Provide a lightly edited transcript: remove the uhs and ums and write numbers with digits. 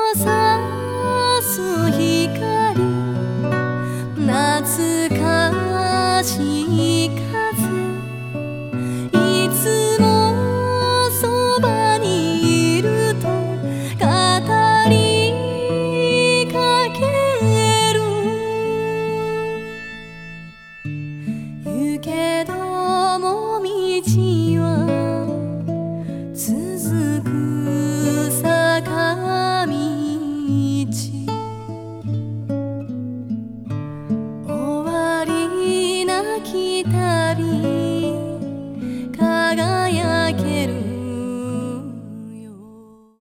さす光、懐かしい風、いつもそばにいると語りかける。言うけど